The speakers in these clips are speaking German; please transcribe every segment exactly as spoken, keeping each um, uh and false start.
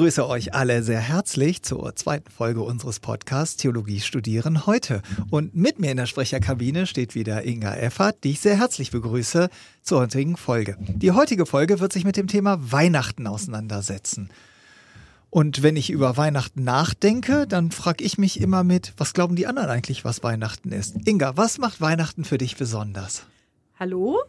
begrüße euch alle sehr herzlich zur zweiten Folge unseres Podcasts Theologie studieren heute. Und mit mir in der Sprecherkabine steht wieder Inga Effert, die ich sehr herzlich begrüße zur heutigen Folge. Die heutige Folge wird sich mit dem Thema Weihnachten auseinandersetzen. Und wenn ich über Weihnachten nachdenke, dann frage ich mich immer mit, was glauben die anderen eigentlich, was Weihnachten ist? Inga, was macht Weihnachten für dich besonders? Hallo,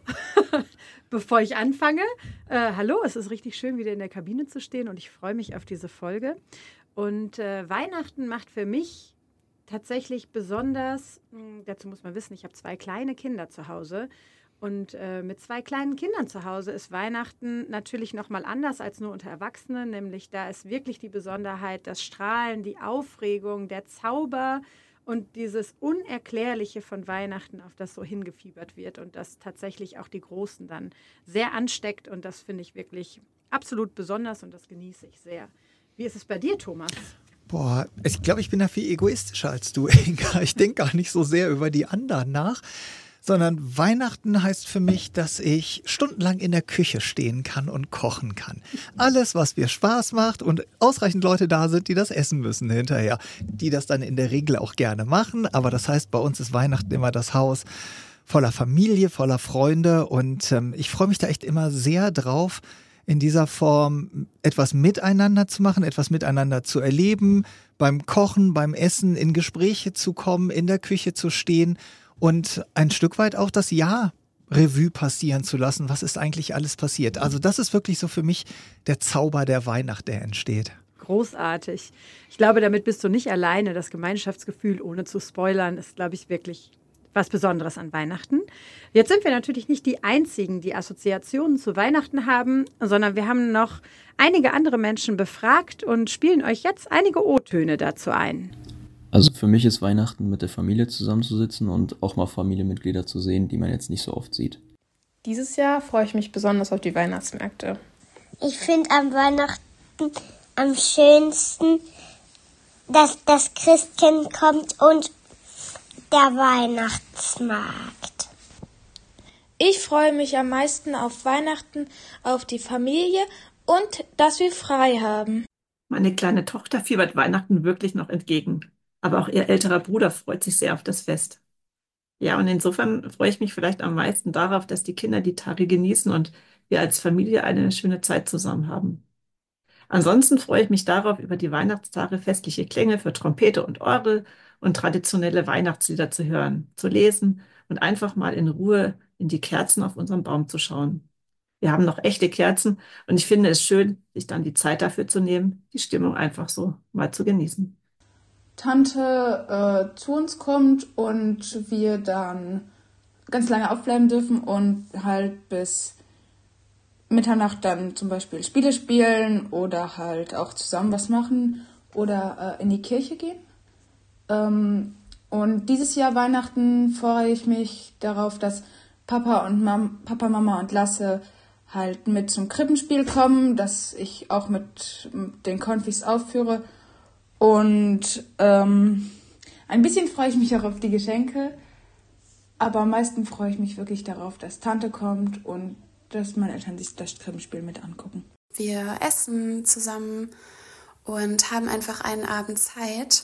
bevor ich anfange, äh, hallo, es ist richtig schön, wieder in der Kabine zu stehen und ich freue mich auf diese Folge. Und äh, Weihnachten macht für mich tatsächlich besonders, mh, dazu muss man wissen, ich habe zwei kleine Kinder zu Hause und äh, mit zwei kleinen Kindern zu Hause ist Weihnachten natürlich nochmal anders als nur unter Erwachsenen, nämlich da ist wirklich die Besonderheit, das Strahlen, die Aufregung, der Zauber, und dieses Unerklärliche von Weihnachten, auf das so hingefiebert wird und das tatsächlich auch die Großen dann sehr ansteckt. Und das finde ich wirklich absolut besonders und das genieße ich sehr. Wie ist es bei dir, Thomas? Boah, ich glaube, ich bin da viel egoistischer als du, Inga. Ich denke gar nicht so sehr über die anderen nach, sondern Weihnachten heißt für mich, dass ich stundenlang in der Küche stehen kann und kochen kann. Alles, was mir Spaß macht und ausreichend Leute da sind, die das essen müssen hinterher. Die das dann in der Regel auch gerne machen, aber das heißt, bei uns ist Weihnachten immer das Haus voller Familie, voller Freunde und ähm, ich freue mich da echt immer sehr drauf, in dieser Form etwas miteinander zu machen, etwas miteinander zu erleben, beim Kochen, beim Essen in Gespräche zu kommen, in der Küche zu stehen und ein Stück weit auch das Jahr Revue passieren zu lassen. Was ist eigentlich alles passiert? Also das ist wirklich so für mich der Zauber der Weihnacht, der entsteht. Großartig. Ich glaube, damit bist du nicht alleine. Das Gemeinschaftsgefühl, ohne zu spoilern, ist, glaube ich, wirklich was Besonderes an Weihnachten. Jetzt sind wir natürlich nicht die Einzigen, die Assoziationen zu Weihnachten haben, sondern wir haben noch einige andere Menschen befragt und spielen euch jetzt einige O-Töne dazu ein. Also für mich ist Weihnachten mit der Familie zusammenzusitzen und auch mal Familienmitglieder zu sehen, die man jetzt nicht so oft sieht. Dieses Jahr freue ich mich besonders auf die Weihnachtsmärkte. Ich finde am Weihnachten am schönsten, dass das Christkind kommt und der Weihnachtsmarkt. Ich freue mich am meisten auf Weihnachten, auf die Familie und dass wir frei haben. Meine kleine Tochter fiebert Weihnachten wirklich noch entgegen. Aber auch ihr älterer Bruder freut sich sehr auf das Fest. Ja, und insofern freue ich mich vielleicht am meisten darauf, dass die Kinder die Tage genießen und wir als Familie eine schöne Zeit zusammen haben. Ansonsten freue ich mich darauf, über die Weihnachtstage festliche Klänge für Trompete und Orgel und traditionelle Weihnachtslieder zu hören, zu lesen und einfach mal in Ruhe in die Kerzen auf unserem Baum zu schauen. Wir haben noch echte Kerzen und ich finde es schön, sich dann die Zeit dafür zu nehmen, die Stimmung einfach so mal zu genießen. Tante äh, zu uns kommt und wir dann ganz lange aufbleiben dürfen und halt bis Mitternacht dann zum Beispiel Spiele spielen oder halt auch zusammen was machen oder äh, in die Kirche gehen. Ähm, und dieses Jahr Weihnachten freue ich mich darauf, dass Papa und Mam- Papa, Mama und Lasse halt mit zum Krippenspiel kommen, dass ich auch mit den Konfis aufführe. Und ähm, ein bisschen freue ich mich auch auf die Geschenke, aber am meisten freue ich mich wirklich darauf, dass Tante kommt und dass meine Eltern sich das Krippenspiel mit angucken. Wir essen zusammen und haben einfach einen Abend Zeit.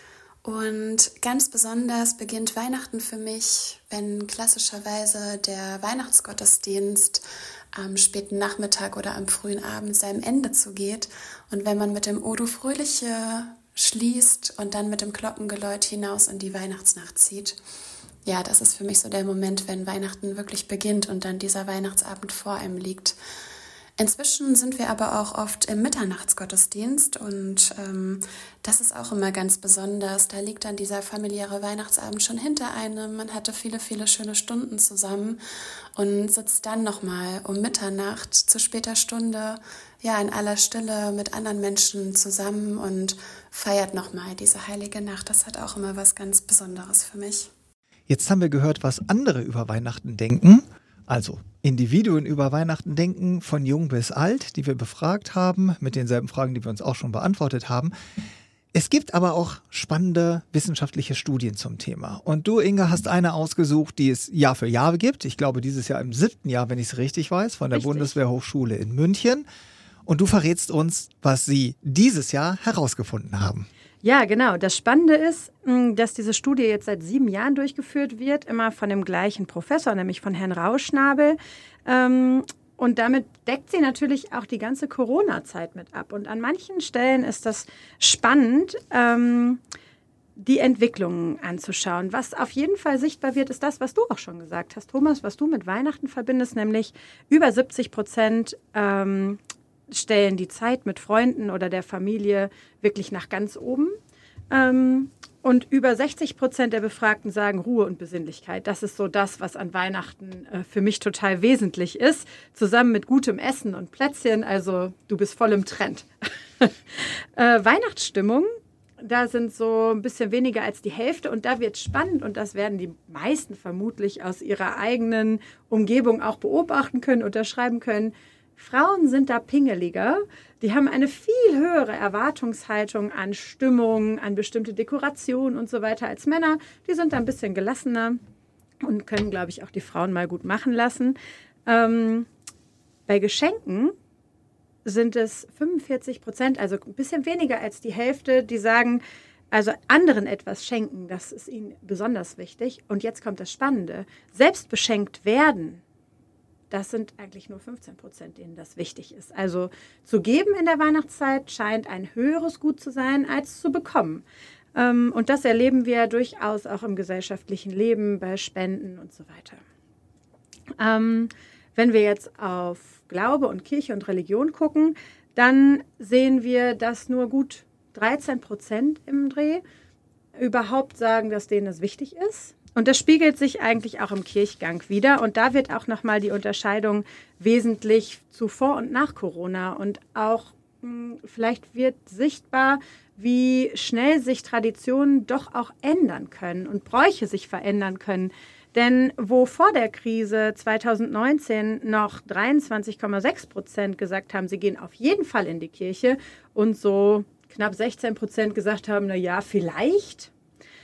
Und ganz besonders beginnt Weihnachten für mich, wenn klassischerweise der Weihnachtsgottesdienst am späten Nachmittag oder am frühen Abend seinem Ende zugeht und wenn man mit dem O du Fröhliche schließt und dann mit dem Glockengeläut hinaus in die Weihnachtsnacht zieht. Ja, das ist für mich so der Moment, wenn Weihnachten wirklich beginnt und dann dieser Weihnachtsabend vor einem liegt. Inzwischen sind wir aber auch oft im Mitternachtsgottesdienst und ähm, das ist auch immer ganz besonders. Da liegt dann dieser familiäre Weihnachtsabend schon hinter einem. Man hatte viele, viele schöne Stunden zusammen und sitzt dann nochmal um Mitternacht zu später Stunde ja in aller Stille mit anderen Menschen zusammen und feiert nochmal diese heilige Nacht. Das hat auch immer was ganz Besonderes für mich. Jetzt haben wir gehört, was andere über Weihnachten denken. Also Individuen über Weihnachten denken, von jung bis alt, die wir befragt haben, mit denselben Fragen, die wir uns auch schon beantwortet haben. Es gibt aber auch spannende wissenschaftliche Studien zum Thema. Und du, Inga, hast eine ausgesucht, die es Jahr für Jahr gibt. Ich glaube, dieses Jahr im siebten Jahr, wenn ich es richtig weiß, von der Richtig. Bundeswehrhochschule in München. Und du verrätst uns, was sie dieses Jahr herausgefunden haben. Ja, genau. Das Spannende ist, dass diese Studie jetzt seit sieben Jahren durchgeführt wird, immer von dem gleichen Professor, nämlich von Herrn Rauschnabel. Und damit deckt sie natürlich auch die ganze Corona-Zeit mit ab. Und an manchen Stellen ist das spannend, die Entwicklungen anzuschauen. Was auf jeden Fall sichtbar wird, ist das, was du auch schon gesagt hast, Thomas, was du mit Weihnachten verbindest, nämlich über siebzig Prozent ähm, stellen die Zeit mit Freunden oder der Familie wirklich nach ganz oben. Ähm, und über sechzig Prozent der Befragten sagen Ruhe und Besinnlichkeit. Das ist so das, was an Weihnachten äh, für mich total wesentlich ist, zusammen mit gutem Essen und Plätzchen. Also du bist voll im Trend. äh, Weihnachtsstimmung. Da sind so ein bisschen weniger als die Hälfte und da wird spannend und das werden die meisten vermutlich aus ihrer eigenen Umgebung auch beobachten können, unterschreiben können. Frauen sind da pingeliger, die haben eine viel höhere Erwartungshaltung an Stimmung, an bestimmte Dekorationen und so weiter als Männer. Die sind da ein bisschen gelassener und können, glaube ich, auch die Frauen mal gut machen lassen. Ähm, bei Geschenken sind es fünfundvierzig Prozent, also ein bisschen weniger als die Hälfte, die sagen, also anderen etwas schenken, das ist ihnen besonders wichtig. Und jetzt kommt das Spannende. Selbst beschenkt werden, das sind eigentlich nur fünfzehn Prozent, denen das wichtig ist. Also zu geben in der Weihnachtszeit scheint ein höheres Gut zu sein, als zu bekommen. Und das erleben wir durchaus auch im gesellschaftlichen Leben, bei Spenden und so weiter. Ähm, Wenn wir jetzt auf Glaube und Kirche und Religion gucken, dann sehen wir, dass nur gut dreizehn Prozent im Dreh überhaupt sagen, dass denen das wichtig ist. Und das spiegelt sich eigentlich auch im Kirchgang wider. Und da wird auch nochmal die Unterscheidung wesentlich zu vor und nach Corona. Und auch mh, vielleicht wird sichtbar, wie schnell sich Traditionen doch auch ändern können und Bräuche sich verändern können. Denn wo vor der Krise zwanzig neunzehn noch dreiundzwanzig Komma sechs Prozent gesagt haben, sie gehen auf jeden Fall in die Kirche und so knapp sechzehn Prozent gesagt haben, na ja, vielleicht,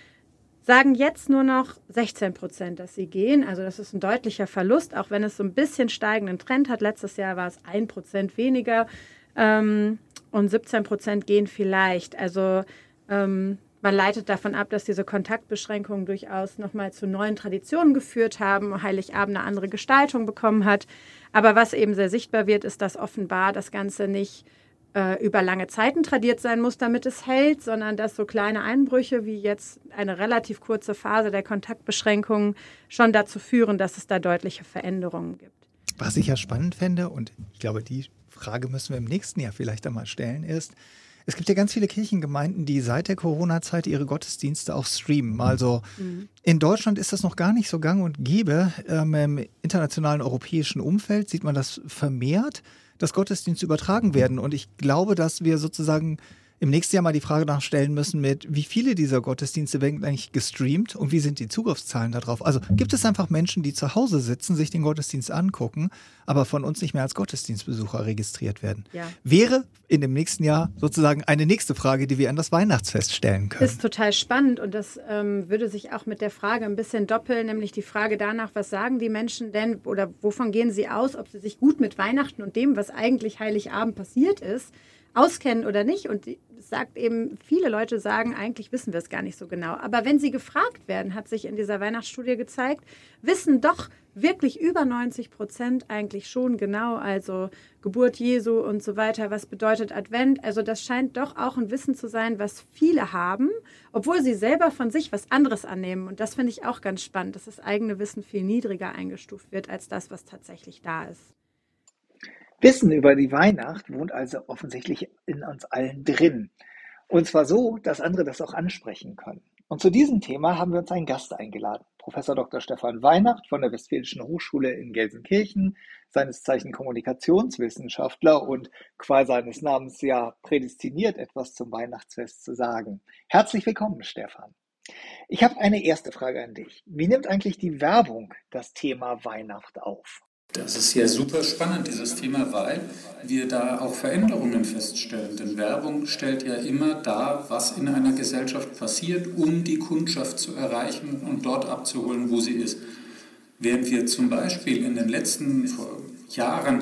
sagen jetzt nur noch sechzehn Prozent, dass sie gehen. Also das ist ein deutlicher Verlust, auch wenn es so ein bisschen steigenden Trend hat. Letztes Jahr war es ein Prozent weniger ähm, und siebzehn Prozent gehen vielleicht. Also ähm, man leitet davon ab, dass diese Kontaktbeschränkungen durchaus nochmal zu neuen Traditionen geführt haben, Heiligabend eine andere Gestaltung bekommen hat. Aber was eben sehr sichtbar wird, ist, dass offenbar das Ganze nicht äh, über lange Zeiten tradiert sein muss, damit es hält, sondern dass so kleine Einbrüche wie jetzt eine relativ kurze Phase der Kontaktbeschränkungen schon dazu führen, dass es da deutliche Veränderungen gibt. Was ich ja spannend fände, und ich glaube, die Frage müssen wir im nächsten Jahr vielleicht einmal stellen, ist, es gibt ja ganz viele Kirchengemeinden, die seit der Corona-Zeit ihre Gottesdienste auch streamen. Also mhm. in Deutschland ist das noch gar nicht so gang und gäbe. Ähm, Im internationalen europäischen Umfeld sieht man das vermehrt, dass Gottesdienste übertragen werden. Und ich glaube, dass wir sozusagen im nächsten Jahr mal die Frage nachstellen müssen mit, wie viele dieser Gottesdienste werden eigentlich gestreamt und wie sind die Zugriffszahlen darauf? Also gibt es einfach Menschen, die zu Hause sitzen, sich den Gottesdienst angucken, aber von uns nicht mehr als Gottesdienstbesucher registriert werden? Ja. Wäre in dem nächsten Jahr sozusagen eine nächste Frage, die wir an das Weihnachtsfest stellen können. Das ist total spannend und das ähm, würde sich auch mit der Frage ein bisschen doppeln, nämlich die Frage danach, was sagen die Menschen denn oder wovon gehen sie aus, ob sie sich gut mit Weihnachten und dem, was eigentlich Heiligabend passiert ist, auskennen oder nicht. Und es sagt eben, viele Leute sagen, eigentlich wissen wir es gar nicht so genau. Aber wenn sie gefragt werden, hat sich in dieser Weihnachtsstudie gezeigt, wissen doch wirklich über neunzig Prozent eigentlich schon genau, also Geburt Jesu und so weiter, was bedeutet Advent. Also das scheint doch auch ein Wissen zu sein, was viele haben, obwohl sie selber von sich was anderes annehmen. Und das finde ich auch ganz spannend, dass das eigene Wissen viel niedriger eingestuft wird als das, was tatsächlich da ist. Wissen über die Weihnacht wohnt also offensichtlich in uns allen drin. Und zwar so, dass andere das auch ansprechen können. Und zu diesem Thema haben wir uns einen Gast eingeladen. Professor Doktor Stefan Weihnacht von der Westfälischen Hochschule in Gelsenkirchen, seines Zeichen Kommunikationswissenschaftler und qua seines Namens ja prädestiniert, etwas zum Weihnachtsfest zu sagen. Herzlich willkommen, Stefan. Ich habe eine erste Frage an dich. Wie nimmt eigentlich die Werbung das Thema Weihnacht auf? Das ist ja super spannend, dieses Thema, weil wir da auch Veränderungen feststellen. Denn Werbung stellt ja immer dar, was in einer Gesellschaft passiert, um die Kundschaft zu erreichen und dort abzuholen, wo sie ist. Während wir zum Beispiel in den letzten Jahren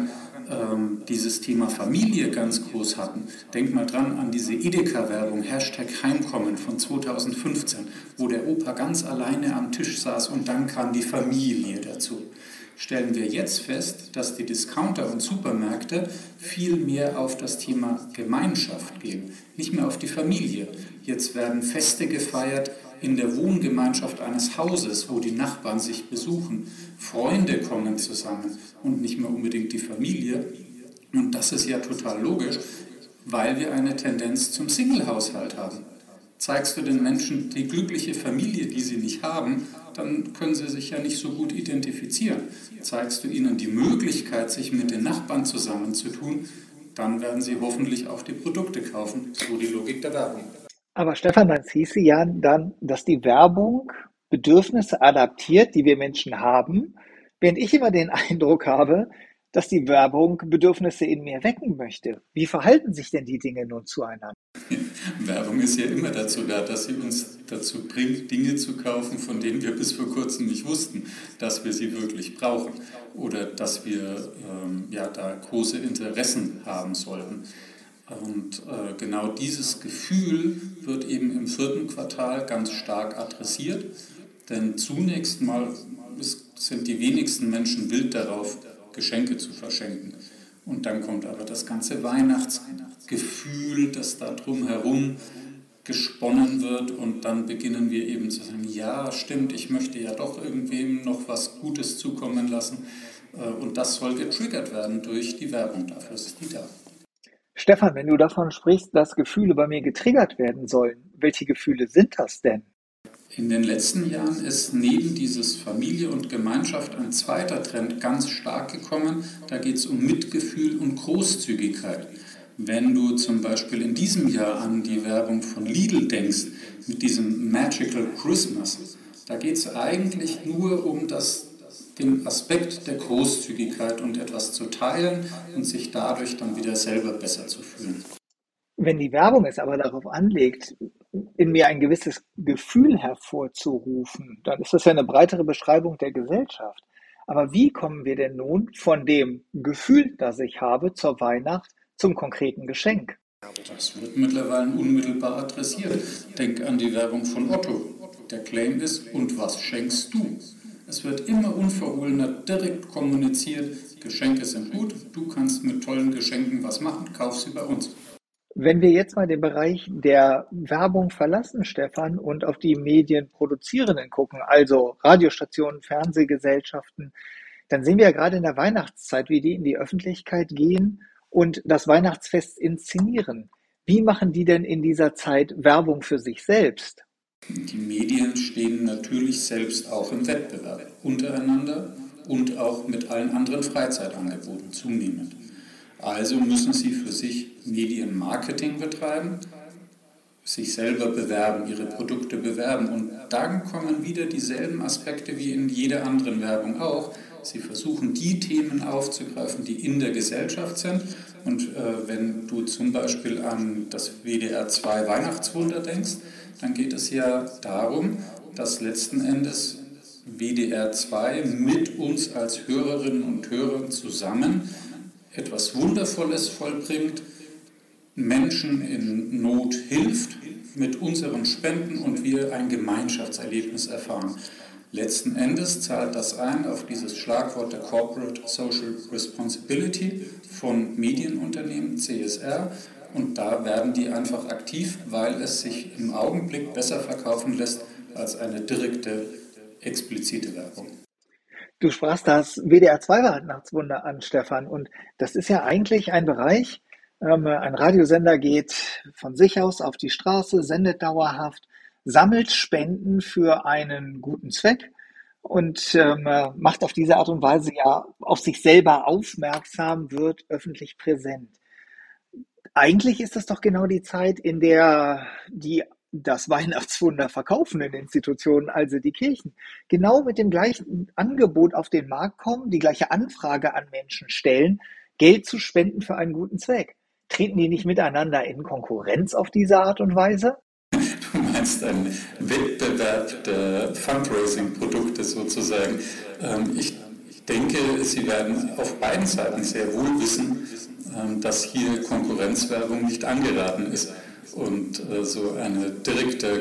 ähm, dieses Thema Familie ganz groß hatten. Denk mal dran an diese Edeka-Werbung, Hashtag Heimkommen von zweitausendfünfzehn, wo der Opa ganz alleine am Tisch saß und dann kam die Familie dazu. Stellen wir jetzt fest, dass die Discounter und Supermärkte viel mehr auf das Thema Gemeinschaft gehen, nicht mehr auf die Familie. Jetzt werden Feste gefeiert in der Wohngemeinschaft eines Hauses, wo die Nachbarn sich besuchen. Freunde kommen zusammen und nicht mehr unbedingt die Familie. Und das ist ja total logisch, weil wir eine Tendenz zum Single-Haushalt haben. Zeigst du den Menschen die glückliche Familie, die sie nicht haben, dann können sie sich ja nicht so gut identifizieren. Zeigst du ihnen die Möglichkeit, sich mit den Nachbarn zusammenzutun, dann werden sie hoffentlich auch die Produkte kaufen. So die Logik der Werbung. Aber Stefan, das hieße ja dann, dass die Werbung Bedürfnisse adaptiert, die wir Menschen haben, während ich immer den Eindruck habe, dass die Werbung Bedürfnisse in mir wecken möchte. Wie verhalten sich denn die Dinge nun zueinander? Werbung ist ja immer dazu da, dass sie uns dazu bringt, Dinge zu kaufen, von denen wir bis vor kurzem nicht wussten, dass wir sie wirklich brauchen oder dass wir ähm, ja, da große Interessen haben sollten. Und äh, genau dieses Gefühl wird eben im vierten Quartal ganz stark adressiert, denn zunächst mal ist, sind die wenigsten Menschen wild darauf, Geschenke zu verschenken. Und dann kommt aber das ganze Weihnachtsgefühl, das da drumherum gesponnen wird, und dann beginnen wir eben zu sagen, ja, stimmt, ich möchte ja doch irgendwem noch was Gutes zukommen lassen, und das soll getriggert werden durch die Werbung, dafür ist die da. Stefan, wenn du davon sprichst, dass Gefühle bei mir getriggert werden sollen, welche Gefühle sind das denn? In den letzten Jahren ist neben dieses Familie und Gemeinschaft ein zweiter Trend ganz stark gekommen. Da geht es um Mitgefühl und Großzügigkeit. Wenn du zum Beispiel in diesem Jahr an die Werbung von Lidl denkst, mit diesem Magical Christmas, da geht es eigentlich nur um das, den Aspekt der Großzügigkeit und etwas zu teilen und sich dadurch dann wieder selber besser zu fühlen. Wenn die Werbung es aber darauf anlegt, in mir ein gewisses Gefühl hervorzurufen, dann ist das ja eine breitere Beschreibung der Gesellschaft. Aber wie kommen wir denn nun von dem Gefühl, das ich habe, zur Weihnacht zum konkreten Geschenk? Das wird mittlerweile unmittelbar adressiert. Denk an die Werbung von Otto. Der Claim ist, und was schenkst du? Es wird immer unverhohlener direkt kommuniziert, Geschenke sind gut, du kannst mit tollen Geschenken was machen, kauf sie bei uns. Wenn wir jetzt mal den Bereich der Werbung verlassen, Stefan, und auf die Medienproduzierenden gucken, also Radiostationen, Fernsehgesellschaften, dann sehen wir ja gerade in der Weihnachtszeit, wie die in die Öffentlichkeit gehen und das Weihnachtsfest inszenieren. Wie machen die denn in dieser Zeit Werbung für sich selbst? Die Medien stehen natürlich selbst auch im Wettbewerb, untereinander und auch mit allen anderen Freizeitangeboten zunehmend. Also müssen sie für sich Medienmarketing betreiben, sich selber bewerben, ihre Produkte bewerben. Und dann kommen wieder dieselben Aspekte wie in jeder anderen Werbung auch. Sie versuchen, die Themen aufzugreifen, die in der Gesellschaft sind. Und äh, wenn du zum Beispiel an das W D R zwei Weihnachtswunder denkst, dann geht es ja darum, dass letzten Endes W D R zwei mit uns als Hörerinnen und Hörern zusammen etwas Wundervolles vollbringt, Menschen in Not hilft mit unseren Spenden und wir ein Gemeinschaftserlebnis erfahren. Letzten Endes zahlt das ein auf dieses Schlagwort der Corporate Social Responsibility von Medienunternehmen, C S R, und da werden die einfach aktiv, weil es sich im Augenblick besser verkaufen lässt als eine direkte, explizite Werbung. Du sprachst das W D R zwei Weihnachtswunder an, Stefan, und das ist ja eigentlich ein Bereich, ähm, ein Radiosender geht von sich aus auf die Straße, sendet dauerhaft, sammelt Spenden für einen guten Zweck und ähm, macht auf diese Art und Weise ja auf sich selber aufmerksam, wird öffentlich präsent. Eigentlich ist das doch genau die Zeit, in der die das Weihnachtswunder verkaufenden Institutionen, also die Kirchen, genau mit dem gleichen Angebot auf den Markt kommen, die gleiche Anfrage an Menschen stellen, Geld zu spenden für einen guten Zweck. Treten die nicht miteinander in Konkurrenz auf diese Art und Weise? Du meinst einen Wettbewerb der Fundraising-Produkte sozusagen. Ich denke, Sie werden auf beiden Seiten sehr wohl wissen, dass hier Konkurrenzwerbung nicht angeraten ist und so eine direkte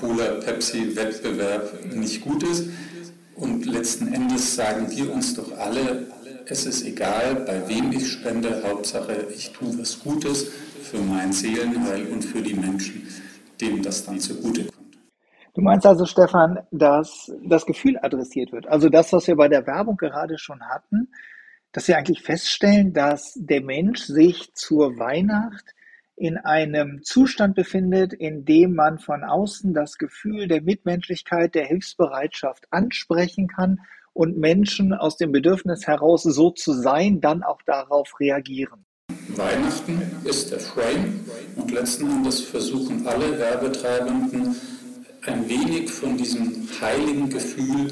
Coca-Cola-Pepsi-Wettbewerb nicht gut ist. Und letzten Endes sagen wir uns doch alle, es ist egal, bei wem ich spende, Hauptsache ich tue was Gutes für mein Seelenheil und für die Menschen, denen das dann zugutekommt. Du meinst also, Stefan, dass das Gefühl adressiert wird, also das, was wir bei der Werbung gerade schon hatten, dass wir eigentlich feststellen, dass der Mensch sich zur Weihnacht in einem Zustand befindet, in dem man von außen das Gefühl der Mitmenschlichkeit, der Hilfsbereitschaft ansprechen kann und Menschen aus dem Bedürfnis heraus, so zu sein, dann auch darauf reagieren. Weihnachten ist der Frame und letzten Endes versuchen alle Werbetreibenden ein wenig von diesem heiligen Gefühl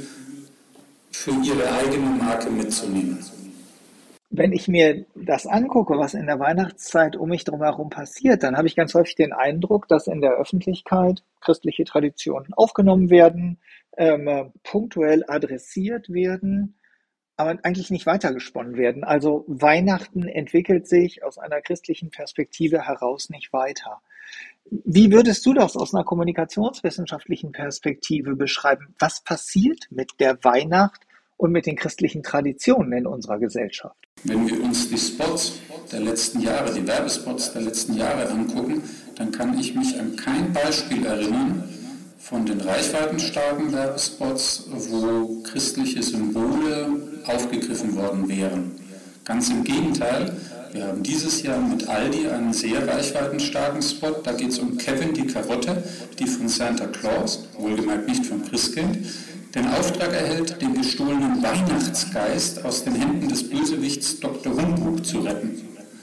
für ihre eigene Marke mitzunehmen. Wenn ich mir das angucke, was in der Weihnachtszeit um mich drumherum passiert, dann habe ich ganz häufig den Eindruck, dass in der Öffentlichkeit christliche Traditionen aufgenommen werden, ähm, punktuell adressiert werden, aber eigentlich nicht weitergesponnen werden. Also Weihnachten entwickelt sich aus einer christlichen Perspektive heraus nicht weiter. Wie würdest du das aus einer kommunikationswissenschaftlichen Perspektive beschreiben? Was passiert mit der Weihnacht und mit den christlichen Traditionen in unserer Gesellschaft? Wenn wir uns die Spots der letzten Jahre, die Werbespots der letzten Jahre angucken, dann kann ich mich an kein Beispiel erinnern von den reichweitenstarken Werbespots, wo christliche Symbole aufgegriffen worden wären. Ganz im Gegenteil, wir haben dieses Jahr mit Aldi einen sehr reichweitenstarken Spot. Da geht es um Kevin die Karotte, die von Santa Claus, wohlgemerkt nicht vom Christkind, den Auftrag erhält, den gestohlenen Weihnachtsgeist aus den Händen des Bösewichts Doktor Humbug zu retten.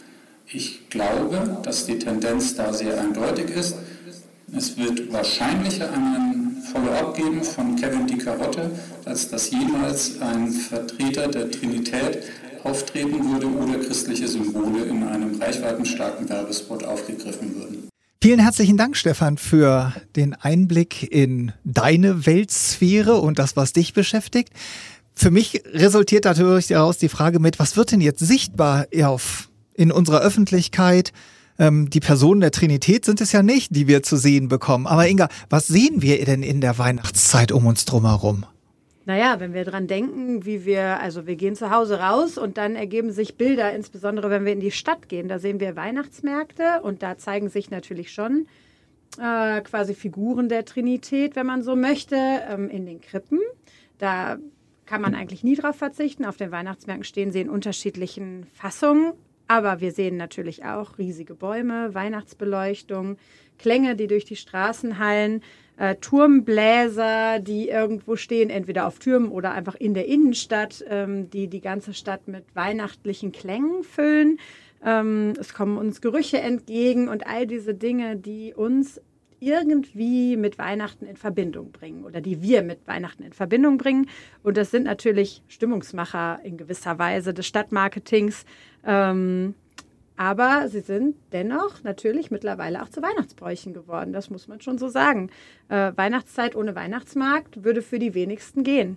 Ich glaube, dass die Tendenz da sehr eindeutig ist. Es wird wahrscheinlicher einen Follow-up geben von Kevin die Karotte, als dass jemals ein Vertreter der Trinität auftreten würde oder christliche Symbole in einem reichweitenstarken Werbespot aufgegriffen würden. Vielen herzlichen Dank, Stefan, für den Einblick in deine Weltsphäre und das, was dich beschäftigt. Für mich resultiert natürlich daraus die Frage mit, was wird denn jetzt sichtbar auf, in unserer Öffentlichkeit? Ähm, die Personen der Trinität sind es ja nicht, die wir zu sehen bekommen. Aber Inga, was sehen wir denn in der Weihnachtszeit um uns drumherum? Naja, wenn wir dran denken, wie wir, also wir gehen zu Hause raus und dann ergeben sich Bilder, insbesondere wenn wir in die Stadt gehen. Da sehen wir Weihnachtsmärkte und da zeigen sich natürlich schon äh, quasi Figuren der Trinität, wenn man so möchte, ähm, in den Krippen. Da kann man eigentlich nie drauf verzichten. Auf den Weihnachtsmärkten stehen sie in unterschiedlichen Fassungen. Aber wir sehen natürlich auch riesige Bäume, Weihnachtsbeleuchtung, Klänge, die durch die Straßen hallen, äh, Turmbläser, die irgendwo stehen, entweder auf Türmen oder einfach in der Innenstadt, ähm, die die ganze Stadt mit weihnachtlichen Klängen füllen. Ähm, es kommen uns Gerüche entgegen und all diese Dinge, die uns irgendwie mit Weihnachten in Verbindung bringen oder die wir mit Weihnachten in Verbindung bringen. Und das sind natürlich Stimmungsmacher in gewisser Weise des Stadtmarketings. Ähm, aber sie sind dennoch natürlich mittlerweile auch zu Weihnachtsbräuchen geworden. Das muss man schon so sagen. Äh, Weihnachtszeit ohne Weihnachtsmarkt würde für die wenigsten gehen.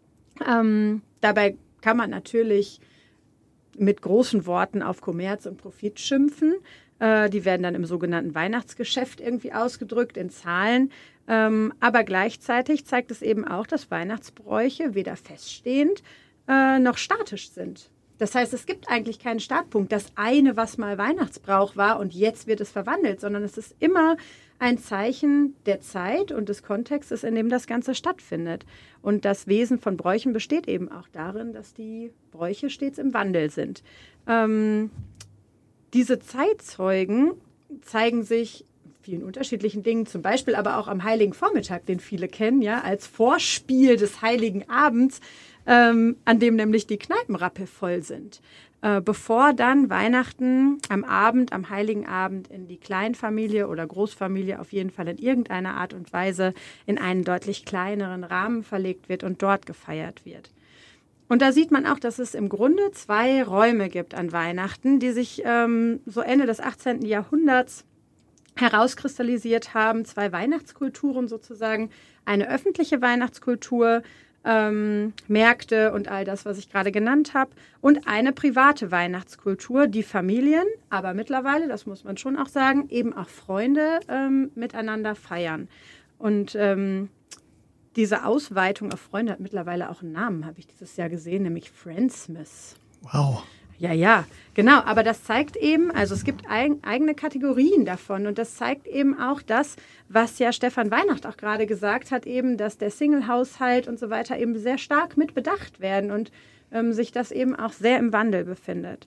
Ähm, dabei kann man natürlich mit großen Worten auf Kommerz und Profit schimpfen. Äh, die werden dann im sogenannten Weihnachtsgeschäft irgendwie ausgedrückt in Zahlen. Ähm, aber gleichzeitig zeigt es eben auch, dass Weihnachtsbräuche weder feststehend äh, noch statisch sind. Das heißt, es gibt eigentlich keinen Startpunkt, das eine, was mal Weihnachtsbrauch war und jetzt wird es verwandelt, sondern es ist immer ein Zeichen der Zeit und des Kontextes, in dem das Ganze stattfindet. Und das Wesen von Bräuchen besteht eben auch darin, dass die Bräuche stets im Wandel sind. Ähm, diese Zeitzeugen zeigen sich in vielen unterschiedlichen Dingen, zum Beispiel aber auch am Heiligen Vormittag, den viele kennen, ja, als Vorspiel des Heiligen Abends, ähm, an dem nämlich die Kneipen rappelvoll sind. Äh, bevor dann Weihnachten am Abend, am Heiligen Abend in die Kleinfamilie oder Großfamilie auf jeden Fall in irgendeiner Art und Weise in einen deutlich kleineren Rahmen verlegt wird und dort gefeiert wird. Und da sieht man auch, dass es im Grunde zwei Räume gibt an Weihnachten, die sich ähm, so Ende des achtzehnten Jahrhunderts herauskristallisiert haben. Zwei Weihnachtskulturen sozusagen. Eine öffentliche Weihnachtskultur, ähm, Märkte und all das, was ich gerade genannt habe. Und eine private Weihnachtskultur, die Familien, aber mittlerweile, das muss man schon auch sagen, eben auch Freunde ähm, miteinander feiern. Und ähm, diese Ausweitung auf Freunde hat mittlerweile auch einen Namen, habe ich dieses Jahr gesehen, nämlich Friendsmas. Wow. Ja, ja, genau. Aber das zeigt eben, also es gibt eig- eigene Kategorien davon. Und das zeigt eben auch das, was ja Stefan Weihnacht auch gerade gesagt hat, eben, dass der Single-Haushalt und so weiter eben sehr stark mit bedacht werden und ähm, sich das eben auch sehr im Wandel befindet.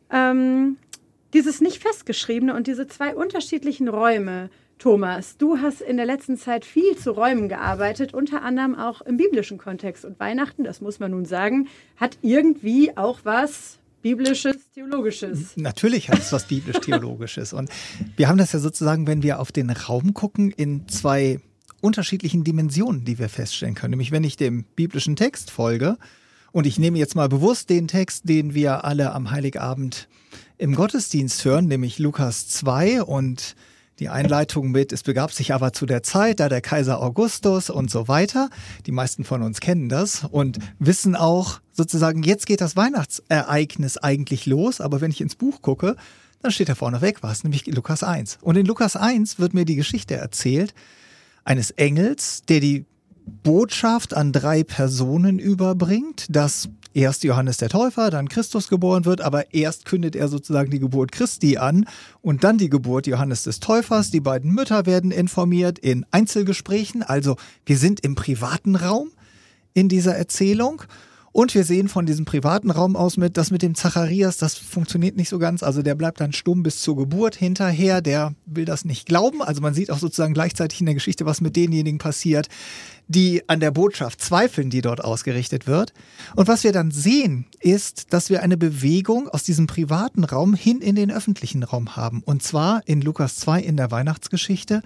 Ähm, dieses nicht festgeschriebene und diese zwei unterschiedlichen Räume, Thomas, du hast in der letzten Zeit viel zu Räumen gearbeitet, unter anderem auch im biblischen Kontext. Und Weihnachten, das muss man nun sagen, hat irgendwie auch was Biblisches, Theologisches. Natürlich hat es was biblisch-theologisches. Und wir haben das ja sozusagen, wenn wir auf den Raum gucken, in zwei unterschiedlichen Dimensionen, die wir feststellen können. Nämlich, wenn ich dem biblischen Text folge, und ich nehme jetzt mal bewusst den Text, den wir alle am Heiligabend im Gottesdienst hören, nämlich Lukas zwei und die Einleitung mit, es begab sich aber zu der Zeit, da der Kaiser Augustus und so weiter. Die meisten von uns kennen das und wissen auch sozusagen, jetzt geht das Weihnachtsereignis eigentlich los. Aber wenn ich ins Buch gucke, dann steht da vorneweg was, nämlich Lukas eins. Und in Lukas eins wird mir die Geschichte erzählt eines Engels, der die Botschaft an drei Personen überbringt, dass erst Johannes der Täufer, dann Christus geboren wird, aber erst kündet er sozusagen die Geburt Christi an und dann die Geburt Johannes des Täufers. Die beiden Mütter werden informiert in Einzelgesprächen, also wir sind im privaten Raum in dieser Erzählung. Und wir sehen von diesem privaten Raum aus mit, das mit dem Zacharias, das funktioniert nicht so ganz. Also der bleibt dann stumm bis zur Geburt hinterher, der will das nicht glauben. Also man sieht auch sozusagen gleichzeitig in der Geschichte, was mit denjenigen passiert, die an der Botschaft zweifeln, die dort ausgerichtet wird. Und was wir dann sehen, ist, dass wir eine Bewegung aus diesem privaten Raum hin in den öffentlichen Raum haben. Und zwar in Lukas zwei in der Weihnachtsgeschichte,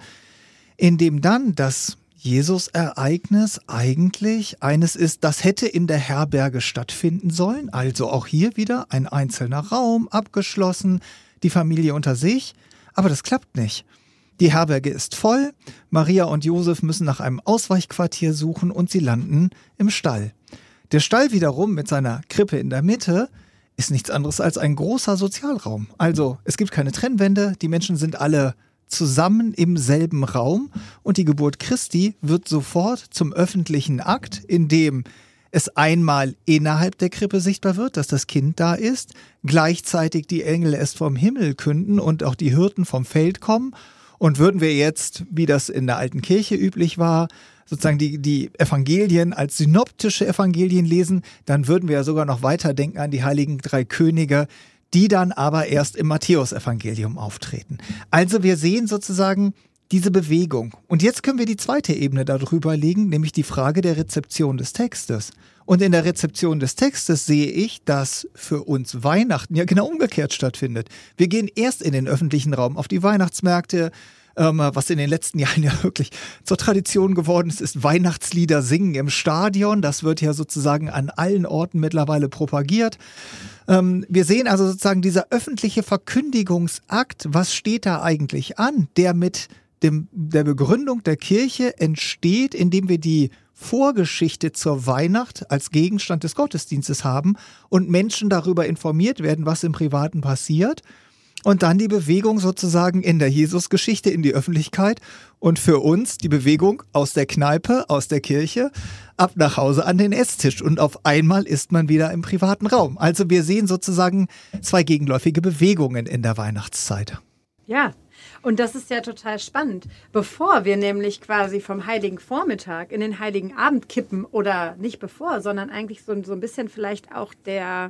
in dem dann das Jesus-Ereignis eigentlich eines ist, das hätte in der Herberge stattfinden sollen. Also auch hier wieder ein einzelner Raum, abgeschlossen, die Familie unter sich. Aber das klappt nicht. Die Herberge ist voll, Maria und Josef müssen nach einem Ausweichquartier suchen und sie landen im Stall. Der Stall wiederum mit seiner Krippe in der Mitte ist nichts anderes als ein großer Sozialraum. Also es gibt keine Trennwände, die Menschen sind alle zusammen im selben Raum und die Geburt Christi wird sofort zum öffentlichen Akt, in dem es einmal innerhalb der Krippe sichtbar wird, dass das Kind da ist, gleichzeitig die Engel es vom Himmel künden und auch die Hirten vom Feld kommen. Und würden wir jetzt, wie das in der alten Kirche üblich war, sozusagen die, die Evangelien als synoptische Evangelien lesen, dann würden wir ja sogar noch weiter denken an die heiligen drei Könige, die dann aber erst im Matthäusevangelium auftreten. Also wir sehen sozusagen diese Bewegung. Und jetzt können wir die zweite Ebene darüber legen, nämlich die Frage der Rezeption des Textes. Und in der Rezeption des Textes sehe ich, dass für uns Weihnachten ja genau umgekehrt stattfindet. Wir gehen erst in den öffentlichen Raum auf die Weihnachtsmärkte, ähm, was in den letzten Jahren ja wirklich zur Tradition geworden ist, ist Weihnachtslieder singen im Stadion. Das wird ja sozusagen an allen Orten mittlerweile propagiert. Ähm, wir sehen also sozusagen dieser öffentliche Verkündigungsakt, was steht da eigentlich an, der mit dem, der Begründung der Kirche entsteht, indem wir die Vorgeschichte zur Weihnacht als Gegenstand des Gottesdienstes haben und Menschen darüber informiert werden, was im Privaten passiert. Und dann die Bewegung sozusagen in der Jesusgeschichte in die Öffentlichkeit und für uns die Bewegung aus der Kneipe, aus der Kirche, ab nach Hause an den Esstisch. Und auf einmal ist man wieder im privaten Raum. Also wir sehen sozusagen zwei gegenläufige Bewegungen in der Weihnachtszeit. Ja, und das ist ja total spannend. Bevor wir nämlich quasi vom Heiligen Vormittag in den Heiligen Abend kippen, oder nicht bevor, sondern eigentlich so, so ein bisschen vielleicht auch der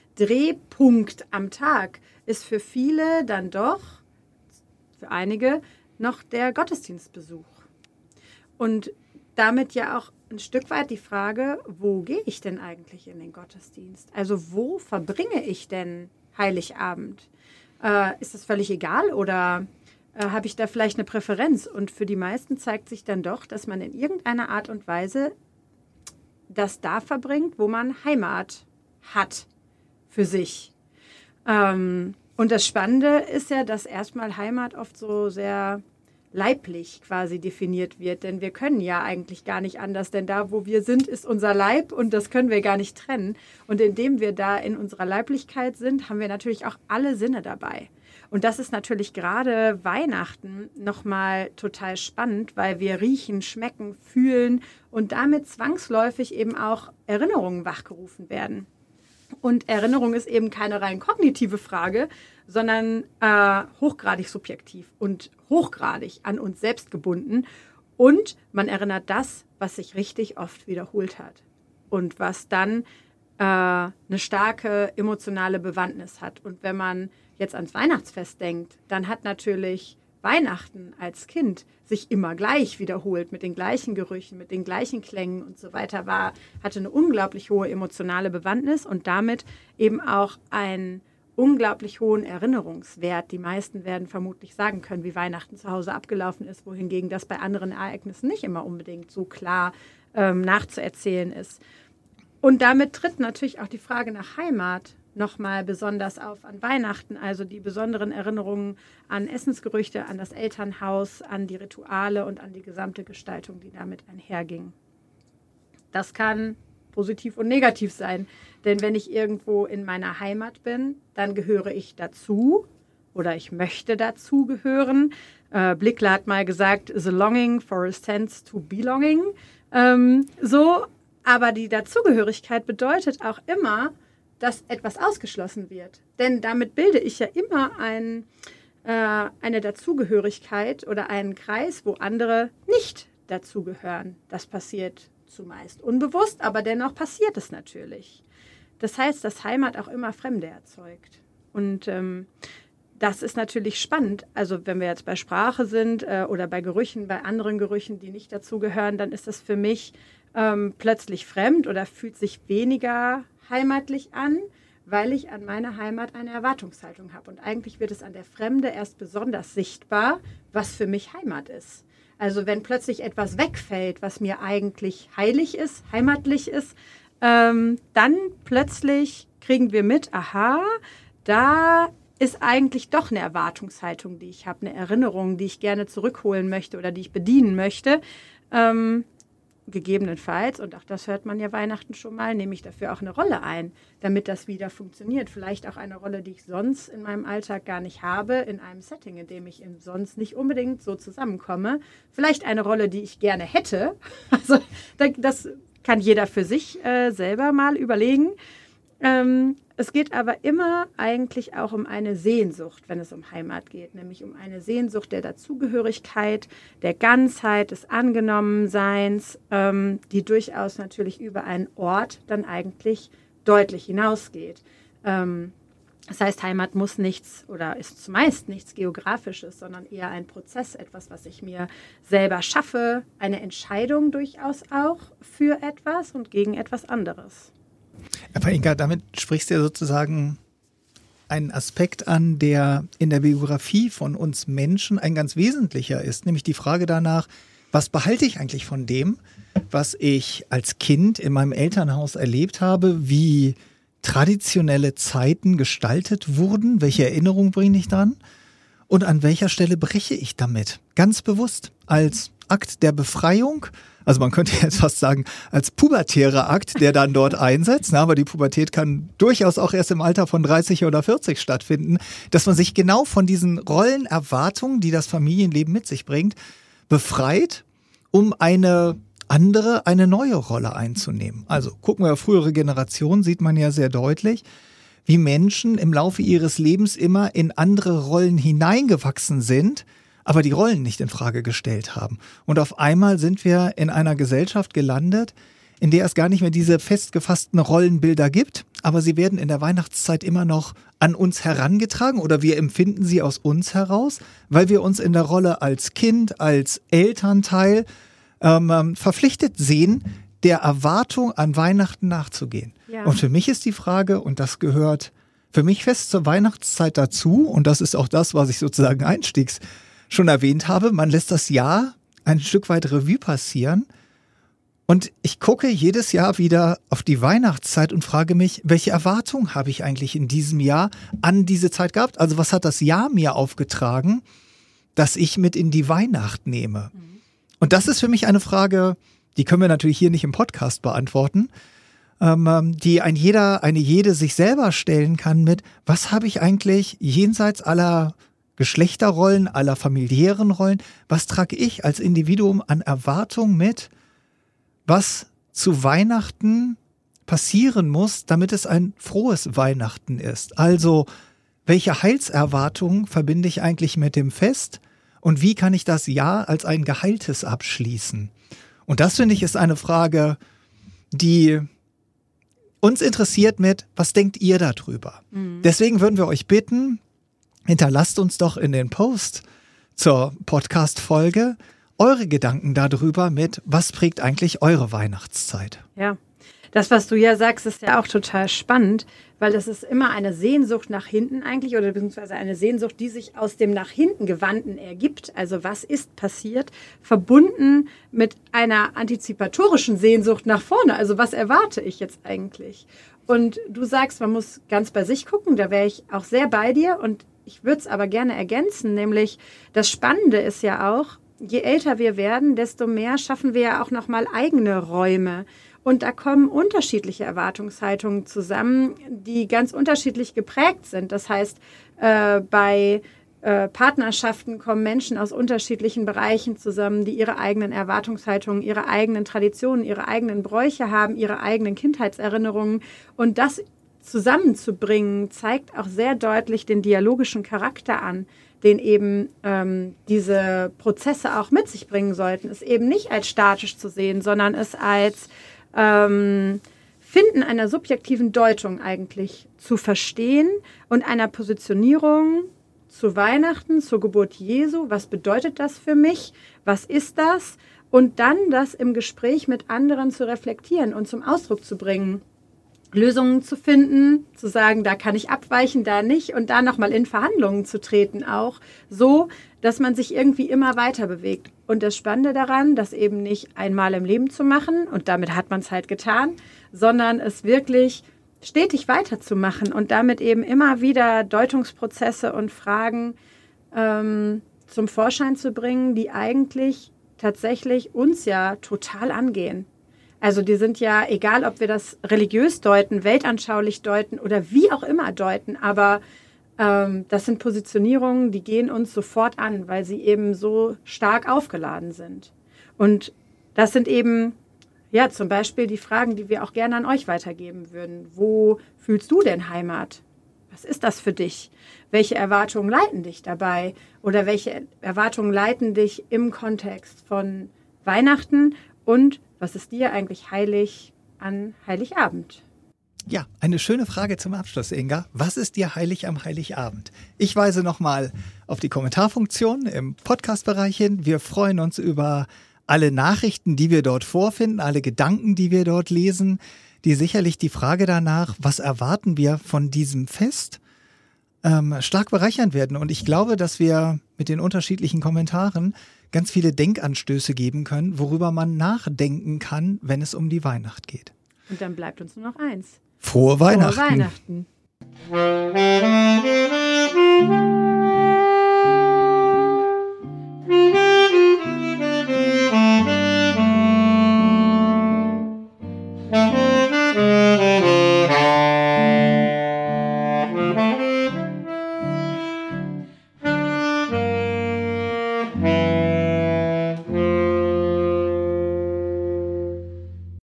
Drehpunkt am Tag, ist für viele dann doch, für einige, noch der Gottesdienstbesuch. Und damit ja auch ein Stück weit die Frage, wo gehe ich denn eigentlich in den Gottesdienst? Also wo verbringe ich denn Heiligabend? Äh, ist das völlig egal oder äh, habe ich da vielleicht eine Präferenz? Und für die meisten zeigt sich dann doch, dass man in irgendeiner Art und Weise das da verbringt, wo man Heimat hat für sich. Ähm, und das Spannende ist ja, dass erstmal Heimat oft so sehr leiblich quasi definiert wird. Denn wir können ja eigentlich gar nicht anders, denn da, wo wir sind, ist unser Leib und das können wir gar nicht trennen. Und indem wir da in unserer Leiblichkeit sind, haben wir natürlich auch alle Sinne dabei. Und das ist natürlich gerade Weihnachten nochmal total spannend, weil wir riechen, schmecken, fühlen und damit zwangsläufig eben auch Erinnerungen wachgerufen werden. Und Erinnerung ist eben keine rein kognitive Frage, sondern äh, hochgradig subjektiv und hochgradig an uns selbst gebunden. Und man erinnert das, was sich richtig oft wiederholt hat und was dann äh, eine starke emotionale Bewandtnis hat. Und wenn man jetzt ans Weihnachtsfest denkt, dann hat natürlich Weihnachten als Kind sich immer gleich wiederholt, mit den gleichen Gerüchen, mit den gleichen Klängen und so weiter, war, hatte eine unglaublich hohe emotionale Bewandtnis und damit eben auch einen unglaublich hohen Erinnerungswert. Die meisten werden vermutlich sagen können, wie Weihnachten zu Hause abgelaufen ist, wohingegen das bei anderen Ereignissen nicht immer unbedingt so klar ähm, nachzuerzählen ist. Und damit tritt natürlich auch die Frage nach Heimat nochmal besonders auf an Weihnachten, also die besonderen Erinnerungen an Essensgerüchte, an das Elternhaus, an die Rituale und an die gesamte Gestaltung, die damit einherging. Das kann positiv und negativ sein, denn wenn ich irgendwo in meiner Heimat bin, dann gehöre ich dazu oder ich möchte dazu gehören. Äh, Blickler hat mal gesagt, the longing for a sense to belonging. Ähm, so, aber die Dazugehörigkeit bedeutet auch immer, dass etwas ausgeschlossen wird. Denn damit bilde ich ja immer ein, äh, eine Dazugehörigkeit oder einen Kreis, wo andere nicht dazugehören. Das passiert zumeist unbewusst, aber dennoch passiert es natürlich. Das heißt, dass Heimat auch immer Fremde erzeugt. Und ähm, das ist natürlich spannend. Also wenn wir jetzt bei Sprache sind äh, oder bei Gerüchen, bei anderen Gerüchen, die nicht dazugehören, dann ist das für mich ähm, plötzlich fremd oder fühlt sich weniger heimatlich an, weil ich an meine Heimat eine Erwartungshaltung habe. Und eigentlich wird es an der Fremde erst besonders sichtbar, was für mich Heimat ist. Also wenn plötzlich etwas wegfällt, was mir eigentlich heilig ist, heimatlich ist, ähm, dann plötzlich kriegen wir mit, aha, da ist eigentlich doch eine Erwartungshaltung, die ich habe, eine Erinnerung, die ich gerne zurückholen möchte oder die ich bedienen möchte. Ähm, Gegebenenfalls, und auch das hört man ja Weihnachten schon mal, nehme ich dafür auch eine Rolle ein, damit das wieder funktioniert. Vielleicht auch eine Rolle, die ich sonst in meinem Alltag gar nicht habe, in einem Setting, in dem ich sonst nicht unbedingt so zusammenkomme. Vielleicht eine Rolle, die ich gerne hätte. Also das kann jeder für sich äh, selber mal überlegen. Ähm, es geht aber immer eigentlich auch um eine Sehnsucht, wenn es um Heimat geht, nämlich um eine Sehnsucht der Dazugehörigkeit, der Ganzheit, des Angenommenseins, ähm, die durchaus natürlich über einen Ort dann eigentlich deutlich hinausgeht. Ähm, das heißt, Heimat muss nichts oder ist zumeist nichts Geografisches, sondern eher ein Prozess, etwas, was ich mir selber schaffe, eine Entscheidung durchaus auch für etwas und gegen etwas anderes. Aber Inga, damit sprichst du ja sozusagen einen Aspekt an, der in der Biografie von uns Menschen ein ganz wesentlicher ist, nämlich die Frage danach, was behalte ich eigentlich von dem, was ich als Kind in meinem Elternhaus erlebt habe, wie traditionelle Zeiten gestaltet wurden, welche Erinnerung bringe ich dran und an welcher Stelle breche ich damit, ganz bewusst als Akt der Befreiung. Also man könnte jetzt fast sagen, als pubertärer Akt, der dann dort einsetzt, aber die Pubertät kann durchaus auch erst im Alter von dreißig oder vierzig stattfinden, dass man sich genau von diesen Rollenerwartungen, die das Familienleben mit sich bringt, befreit, um eine andere, eine neue Rolle einzunehmen. Also gucken wir auf frühere Generationen, sieht man ja sehr deutlich, wie Menschen im Laufe ihres Lebens immer in andere Rollen hineingewachsen sind, aber die Rollen nicht in Frage gestellt haben. Und auf einmal sind wir in einer Gesellschaft gelandet, in der es gar nicht mehr diese festgefassten Rollenbilder gibt, aber sie werden in der Weihnachtszeit immer noch an uns herangetragen oder wir empfinden sie aus uns heraus, weil wir uns in der Rolle als Kind, als Elternteil ähm, verpflichtet sehen, der Erwartung an Weihnachten nachzugehen. Ja. Und für mich ist die Frage, und das gehört für mich fest zur Weihnachtszeit dazu, und das ist auch das, was ich sozusagen einstiegs schon erwähnt habe, man lässt das Jahr ein Stück weit Revue passieren und ich gucke jedes Jahr wieder auf die Weihnachtszeit und frage mich, welche Erwartungen habe ich eigentlich in diesem Jahr an diese Zeit gehabt? Also was hat das Jahr mir aufgetragen, das ich mit in die Weihnacht nehme? Und das ist für mich eine Frage, die können wir natürlich hier nicht im Podcast beantworten, ähm, die ein jeder, eine jede sich selber stellen kann mit, was habe ich eigentlich jenseits aller Geschlechterrollen, aller familiären Rollen, was trage ich als Individuum an Erwartung mit, was zu Weihnachten passieren muss, damit es ein frohes Weihnachten ist. Also, welche Heilserwartung verbinde ich eigentlich mit dem Fest und wie kann ich das Jahr als ein geheiltes abschließen? Und das, finde ich, ist eine Frage, die uns interessiert mit, was denkt ihr darüber? Mhm. Deswegen würden wir euch bitten, hinterlasst uns doch in den Post zur Podcast-Folge eure Gedanken darüber mit, was prägt eigentlich eure Weihnachtszeit? Ja, das, was du ja sagst, ist ja auch total spannend, weil das ist immer eine Sehnsucht nach hinten eigentlich oder beziehungsweise eine Sehnsucht, die sich aus dem nach hinten Gewandten ergibt. Also was ist passiert, verbunden mit einer antizipatorischen Sehnsucht nach vorne. Also was erwarte ich jetzt eigentlich? Und du sagst, man muss ganz bei sich gucken, da wäre ich auch sehr bei dir und ich würde es aber gerne ergänzen, nämlich das Spannende ist ja auch, je älter wir werden, desto mehr schaffen wir ja auch nochmal eigene Räume. Und da kommen unterschiedliche Erwartungshaltungen zusammen, die ganz unterschiedlich geprägt sind. Das heißt, äh, bei äh, Partnerschaften kommen Menschen aus unterschiedlichen Bereichen zusammen, die ihre eigenen Erwartungshaltungen, ihre eigenen Traditionen, ihre eigenen Bräuche haben, ihre eigenen Kindheitserinnerungen. Und das zusammenzubringen, zeigt auch sehr deutlich den dialogischen Charakter an, den eben ähm, diese Prozesse auch mit sich bringen sollten. Es eben nicht als statisch zu sehen, sondern es als ähm, Finden einer subjektiven Deutung eigentlich zu verstehen und einer Positionierung zu Weihnachten, zur Geburt Jesu. Was bedeutet das für mich? Was ist das? Und dann das im Gespräch mit anderen zu reflektieren und zum Ausdruck zu bringen. Lösungen zu finden, zu sagen, da kann ich abweichen, da nicht und da nochmal in Verhandlungen zu treten auch, so, dass man sich irgendwie immer weiter bewegt. Und das Spannende daran, das eben nicht einmal im Leben zu machen und damit hat man es halt getan, sondern es wirklich stetig weiterzumachen und damit eben immer wieder Deutungsprozesse und Fragen ähm, zum Vorschein zu bringen, die eigentlich tatsächlich uns ja total angehen. Also die sind ja, egal ob wir das religiös deuten, weltanschaulich deuten oder wie auch immer deuten, aber ähm, das sind Positionierungen, die gehen uns sofort an, weil sie eben so stark aufgeladen sind. Und das sind eben, ja, zum Beispiel die Fragen, die wir auch gerne an euch weitergeben würden. Wo fühlst du denn Heimat? Was ist das für dich? Welche Erwartungen leiten dich dabei? Oder welche Erwartungen leiten dich im Kontext von Weihnachten und was ist dir eigentlich heilig an Heiligabend? Ja, eine schöne Frage zum Abschluss, Inga. Was ist dir heilig am Heiligabend? Ich weise nochmal auf die Kommentarfunktion im Podcast-Bereich hin. Wir freuen uns über alle Nachrichten, die wir dort vorfinden, alle Gedanken, die wir dort lesen, die sicherlich die Frage danach, was erwarten wir von diesem Fest, ähm, stark bereichern werden. Und ich glaube, dass wir mit den unterschiedlichen Kommentaren ganz viele Denkanstöße geben können, worüber man nachdenken kann, wenn es um die Weihnacht geht. Und dann bleibt uns nur noch eins. Frohe Weihnachten. Frohe Weihnachten.